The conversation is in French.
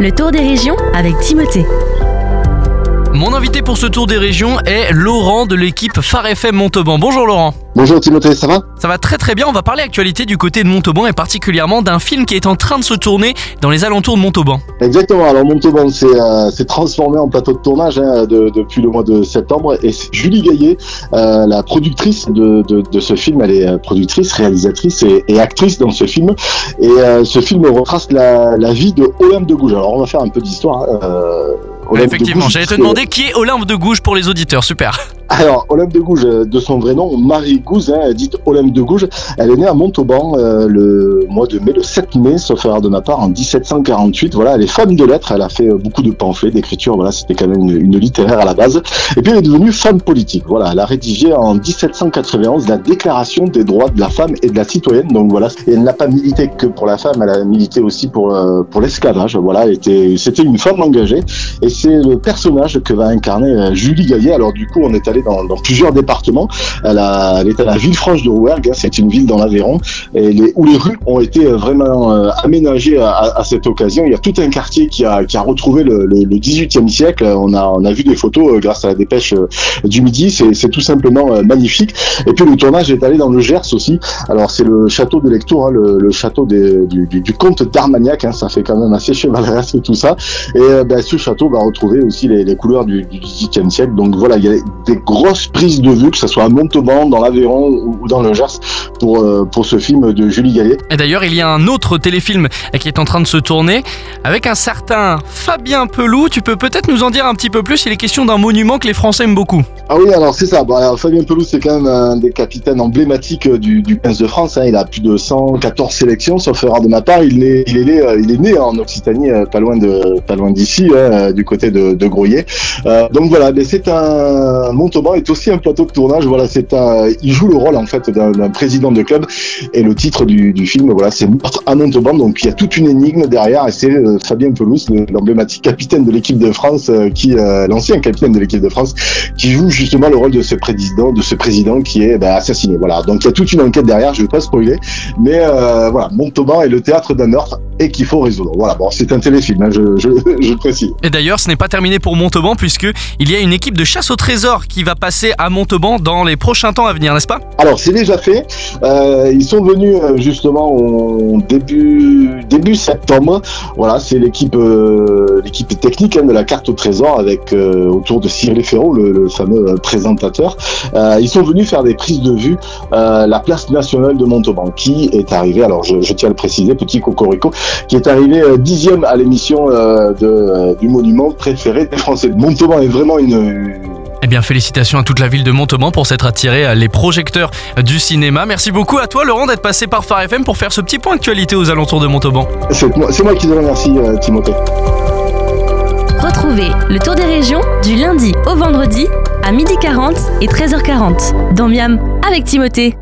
le tour des régions avec Timothée. Mon invité pour ce tour des régions est Laurent de l'équipe Phare FM Montauban. Bonjour Laurent. Bonjour Timothée, ça va ? Ça va très très bien, on va parler actualité du côté de Montauban et particulièrement d'un film qui est en train de se tourner dans les alentours de Montauban. Exactement, alors Montauban s'est transformé en plateau de tournage depuis le mois de septembre et c'est Julie Gaillet, la productrice de ce film. Elle est productrice, réalisatrice et actrice dans ce film. Et ce film retrace la vie de Olympe de Gouges. Alors on va faire un peu d'histoire. Effectivement, j'allais te demander qui est Olympe de Gouges pour les auditeurs, super. Alors, Olympe de Gouges, de son vrai nom, Marie Gouges, dite Olympe de Gouges, elle est née à Montauban le mois de mai, le 7 mai, sauf erreur de ma part, en 1748. Voilà, elle est femme de lettres, elle a fait beaucoup de pamphlets, d'écriture, voilà, c'était quand même une littéraire à la base. Et puis elle est devenue femme politique. Voilà, elle a rédigé en 1791 la Déclaration des droits de la femme et de la citoyenne. Donc voilà, et elle n'a pas milité que pour la femme, elle a milité aussi pour l'esclavage. Voilà, c'était une femme engagée. Et c'est le personnage que va incarner Julie Gaillet. Alors du coup, on est allé dans plusieurs départements. Elle est à la Villefranche de Rouergue, c'est une ville dans l'Aveyron, où les rues ont été vraiment aménagées à cette occasion. Il y a tout un quartier qui a retrouvé le 18e siècle. On a vu des photos grâce à la dépêche du midi. C'est tout simplement magnifique. Et puis le tournage est allé dans le Gers aussi. Alors c'est le château de Lectoure, le château du comte d'Armagnac. Ça fait quand même assez chevaleresque tout ça. Et ce château va retrouver aussi les couleurs du 18e siècle. Donc voilà, il y a des grosses prises de vue, que ce soit à Montauban, dans l'Aveyron ou dans le Gers, pour ce film de Julie Gaillet. Et d'ailleurs, il y a un autre téléfilm qui est en train de se tourner avec un certain Fabien Pelou. Tu peux peut-être nous en dire un petit peu plus? Il est question d'un monument que les Français aiment beaucoup. Ah oui, alors c'est ça. Fabien Pelou, c'est quand même un des capitaines emblématiques du 15 de France. Il a plus de 114 sélections, sauf erreur de ma part. Il est né en Occitanie, pas loin d'ici, du côté de Groyer. Donc voilà, mais c'est Montauban est aussi un plateau de tournage. Voilà, il joue le rôle en fait d'un président de club. Et le titre du film, voilà, c'est Meurtre à Montauban. Donc il y a toute une énigme derrière. Et c'est Fabien Pelou, l'emblématique capitaine de l'équipe de France, l'ancien capitaine de l'équipe de France, qui joue justement le rôle de ce président qui est assassiné. Voilà. Donc il y a toute une enquête derrière. Je ne vais pas spoiler, mais voilà, Montauban est le théâtre d'un meurtre et qu'il faut résoudre. Voilà. Bon, c'est un téléfilm, je précise. Et d'ailleurs, ce n'est pas terminé pour Montauban puisque il y a une équipe de chasse au trésor qui va passer à Montauban dans les prochains temps à venir, n'est-ce pas? Alors, c'est déjà fait. Ils sont venus justement au début septembre. Voilà, c'est l'équipe technique de la carte au trésor avec autour de Cyril Ferraud, le fameux présentateur. Ils sont venus faire des prises de vue la place nationale de Montauban, qui est arrivée, alors je tiens à le préciser, petit cocorico, qui est arrivé 10e à l'émission du monument préféré des Français. Montauban est vraiment Eh bien, félicitations à toute la ville de Montauban pour s'être attiré les projecteurs du cinéma. Merci beaucoup à toi, Laurent, d'être passé par Phare FM pour faire ce petit point actualité aux alentours de Montauban. C'est moi qui te remercie, Timothée. Retrouvez le tour des régions du lundi au vendredi à 12h40 et 13h40 dans Miam avec Timothée.